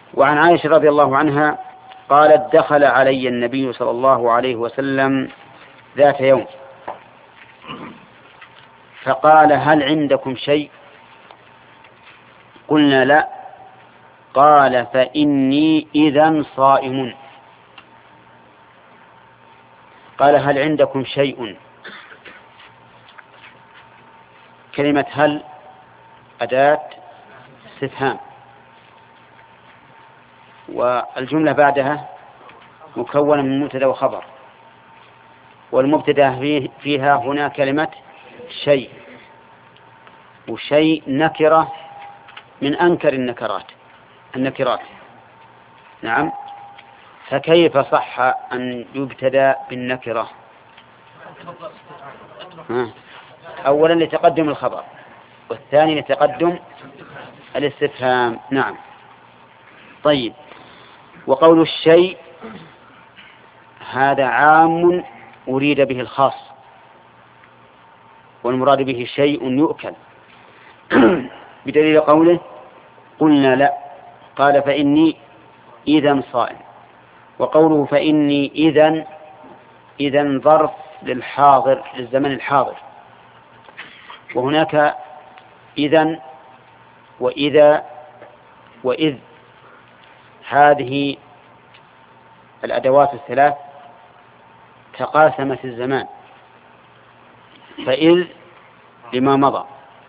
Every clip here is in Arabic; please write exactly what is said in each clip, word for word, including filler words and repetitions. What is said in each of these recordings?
وعن عائشة رضي الله عنها قالت دخل علي النبي صلى الله عليه وسلم ذات يوم فقال هل عندكم شيء؟ قلنا لا. قال فإني إذن صائم. قال هل عندكم شيء؟ كلمة هل أداة استفهام، والجملة بعدها مكونة من مبتدأ وخبر، والمبتدأ فيه فيها هنا كلمة شيء، وشيء نكرة من أنكر النكرات النكرات نعم. فكيف صح أن يبتدأ بالنكرة؟ أولا لتقدم الخبر، والثاني لتقدم الاستفهام. نعم. طيب، وقول الشيء هذا عام أريد به الخاص، والمراد به شيء يؤكل بدليل قوله قلنا لا. قال فإني إذن صائم. وقوله فإني إذن إذن ظرف للحاضر، للزمن الحاضر، وهناك إذن وإذا وإذ، هذه الأدوات الثلاث تقاسمت الزمان، فإذ لما مضى،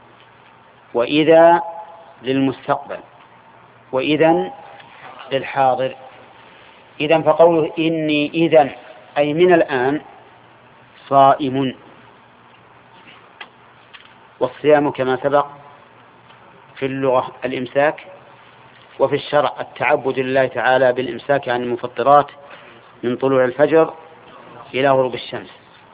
وإذا للمستقبل، وإذن للحاضر. إذن فقوله إني إذن أي من الآن صائم. والصيام كما سبق في اللغة الإمساك، وفي الشرع التعبد لله تعالى بالإمساك عن المفطرات من طلوع الفجر إلى غروب الشمس.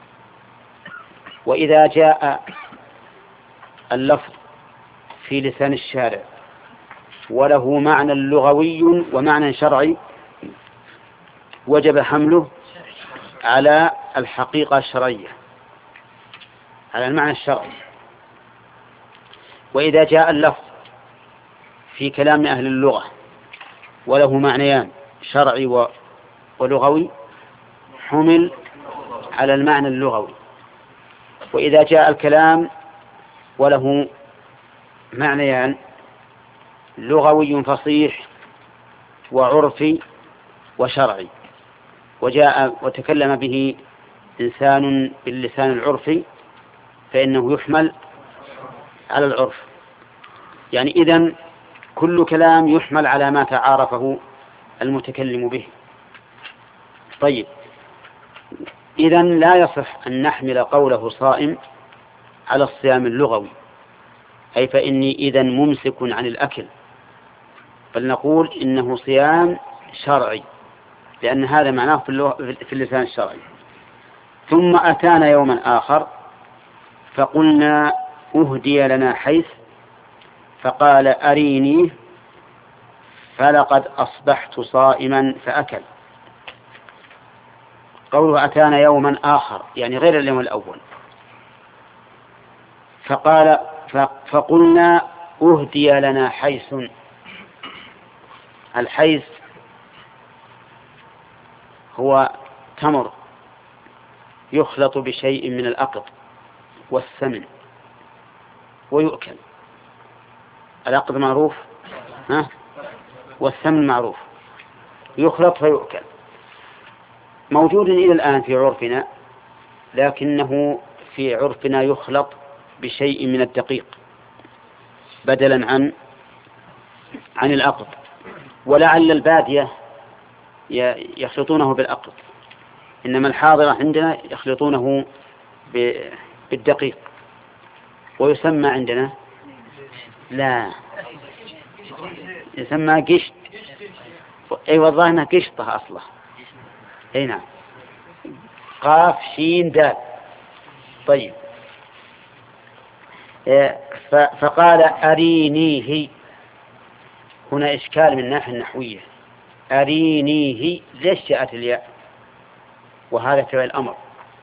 وإذا جاء اللفظ في لسان الشارع وله معنى لغوي ومعنى شرعي وجب حمله على الحقيقة الشرعية، على المعنى الشرعي. وإذا جاء اللفظ في كلام أهل اللغة وله معنيان شرعي ولغوي حمل على المعنى اللغوي. وإذا جاء الكلام وله معنيان لغوي فصيح وعرفي وشرعي، وجاء وتكلم به إنسان باللسان العرفي فإنه يحمل على العرف. يعني إذن كل كلام يحمل على ما تعارفه المتكلم به. طيب، إذن لا يصح أن نحمل قوله صائم على الصيام اللغوي، أي فإني إذن ممسك عن الأكل، بل نقول إنه صيام شرعي، لأن هذا معناه في اللسان الشرعي. ثم أتانا يوما آخر فقلنا أهدي لنا حيث، فقال أريني، فلقد أصبحت صائما فأكل. قوله أتانا يوما آخر يعني غير اليوم الأول. فقال فقلنا أهدي لنا حيث. الحيث هو تمر يخلط بشيء من الأقط والسمن ويؤكل. الأقط معروف ها؟ والسمن معروف، يخلط فيؤكل. موجود إلى الآن في عرفنا، لكنه في عرفنا يخلط بشيء من الدقيق بدلا عن عن الأقط، ولعل البادية يخلطونه بالأقط، إنما الحاضرة عندنا يخلطونه بالدقيق. ويسمى عندنا لا يسمى قشط. أي والله أنها قشطة أصلا. أي نعم، قاف شين دال. طيب، فقال أرينيه. هنا إشكال من الناحية النحوية، أرينيه ليش جاءت الياء وهذا فعل الأمر؟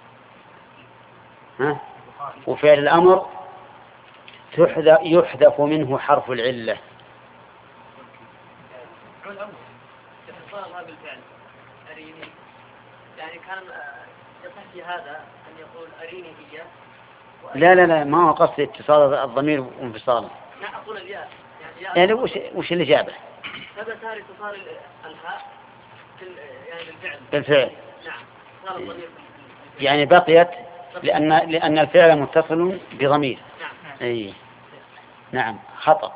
ها؟ وفعل الأمر يحذف منه حرف العلة، المفعول الأول اتصالها بالفعل أريني، يعني كان يصح في هذا أن يقول أريني هي. لا لا لا ما هو قصد اتصال الضمير وانفصاله. لا أقول الياء يعني يعني وش وش اللي جابه؟ هذا صار اتصال الهاء يعني بالفعل. بالفعل. نعم صار الضمير يعني بقيت لأن لأن الفعل متصل بضمير. نعم. أي نعم خطأ.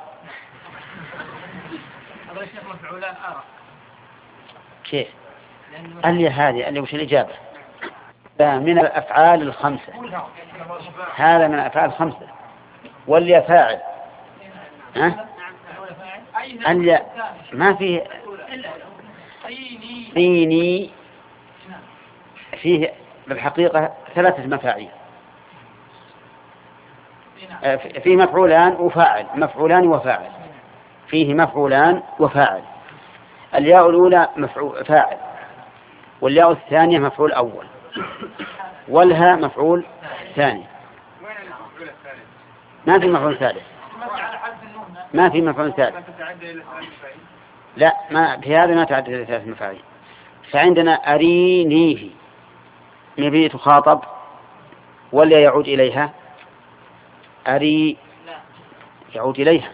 هذا الشيخ مفعولان آرى. كيف؟ اللي هذه اللي وش الإجابة؟ من الأفعال الخمسة، هذا من الأفعال الخمسة. واللي فاعل ها؟ اللي ما فيه عيني فيه بالحقيقة ثلاثة مفاعيل، فيه مفعولان وفاعل، مفعولان وفاعل، فيه مفعولان وفاعل. الياء الأولى مفعول فاعل، والياء الثانية مفعول أول، والها مفعول ثاني. ما في مفعول ثالث، ما في مفعول ثالث. لا ما في هذا ما تعدد إلى ثلاث مفاعيل. فعندنا أرينيه نبي تخاطب ولا يعود إليها؟ أري يعود إليها.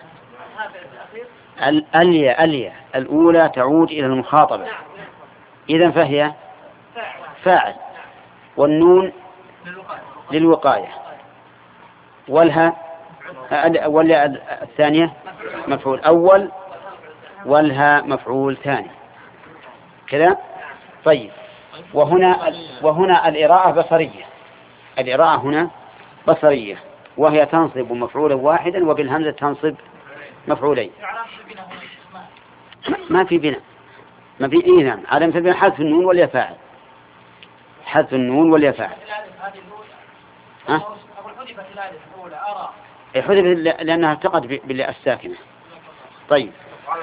الألية ألية الأولى تعود إلى المخاطبة، إذن فهي فاعل، والنون للوقاية، والها والها الثانية مفعول أول، والها مفعول ثاني كذا. طيب وهنا وهنا الإراءة بصرية، الإراءة هنا بصرية، وهي تنصب مفعولا واحدا وبالهمزة تنصب مفعولين. ما في بناء، ما في إيه نعم علامة البناء حذف النون والياء فاعل، حذف النون والياء فاعل. ها؟ حذف لأنها التقت بالياء الساكنة. طيب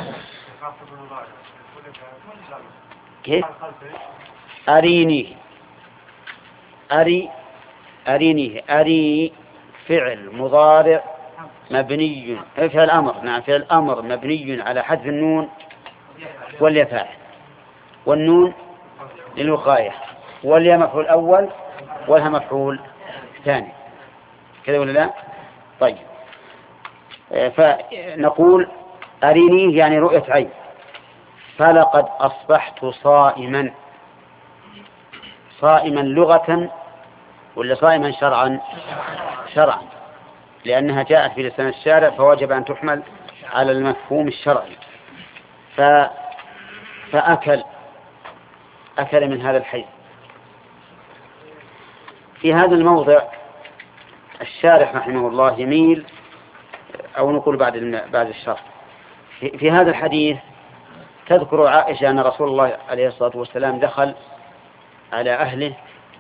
كيف؟ أرينيه أري أرينيه أري فعل مضارع مبني، فعل أمر نعم فعل أمر مبني على حذف النون والياء فاعل، والنون للوقاية، والياء مفعول أول، والها مفعول ثاني كذا ولا لا؟ طيب فنقول أرينيه يعني رؤية عين، فلقد أصبحت صائما. صائما لغة ولا صائما شرعا؟ شرعا، لأنها جاءت في لسان الشارع فوجب أن تحمل على المفهوم الشرعي. ف... فأكل أكل من هذا الحيث. في هذا الموضع الشارح رحمه الله يميل، أو نقول بعد بعد الشرح، في... في هذا الحديث تذكر عائشة أن رسول الله عليه الصلاة والسلام دخل على أهله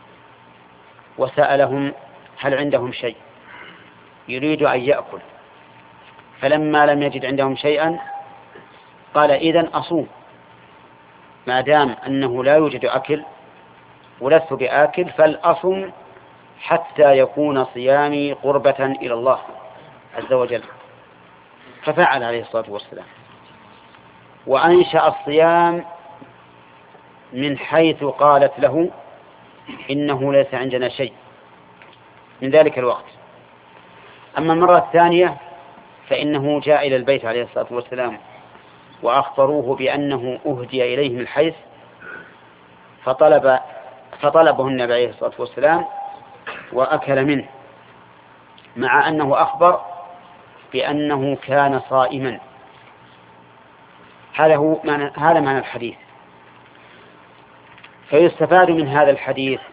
وسألهم هل عندهم شيء، يريد أن يأكل، فلما لم يجد عندهم شيئا قال إذن أصوم، ما دام أنه لا يوجد أكل ولست بآكل فالأصم حتى يكون صيامي قربة إلى الله عز وجل. ففعل عليه الصلاة والسلام، وأنشأ الصيام من حيث قالت له إنه ليس عندنا شيء من ذلك الوقت. أما المرة الثانية فإنه جاء إلى البيت عليه الصلاة والسلام وأخبروه بأنه أهدي إليه من الحيث، فطلب فطلبه النبي عليه الصلاة والسلام وأكل منه، مع أنه أخبر بأنه كان صائما. هذا هو معنى هذا معنى الحديث. فيستفاد من هذا الحديث